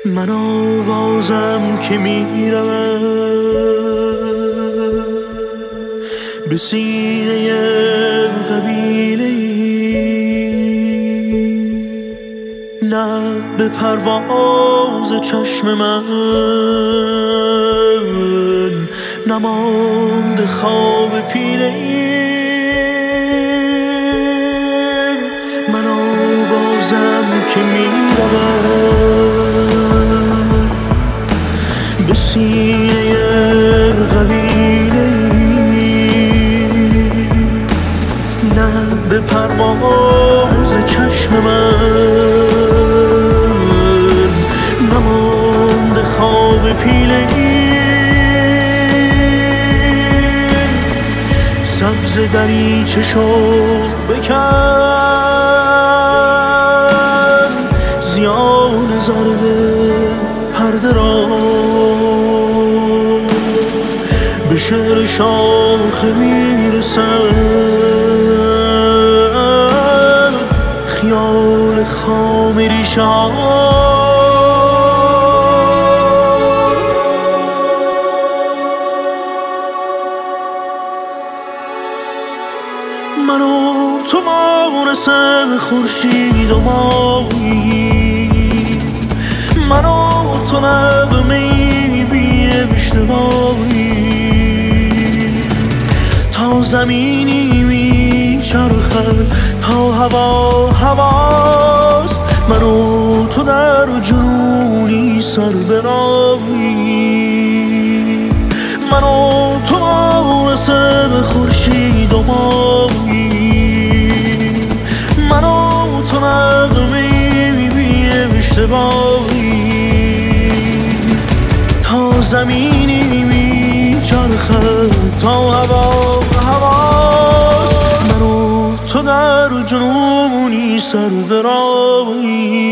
من آوازم که میرود به سینه قبیله ای، نه به پرواز چشم من نماند خواب پیله ای. من آوازم که میرود به سینه قبیله ای، نه به پرواز چشم من نماند خواب پیله ای. سبز دریچه شو بکن، زیان زرد پرده را به شعر شاخه میرسد خیال خام ریشه ها. من و تو مانس خورشید و مایی، من و تو نغمه‌ای بی اشتباهی، تا زمینی میچرخد تا هوا هواست. من و تو در جنونی سر برایی، من و تو مانس خورشید و مایی، من و تو نغمه‌ای بی اشتباهی، تا زمینی میچرخد تا هوا هواست. من و تو در جنونی سر برایی.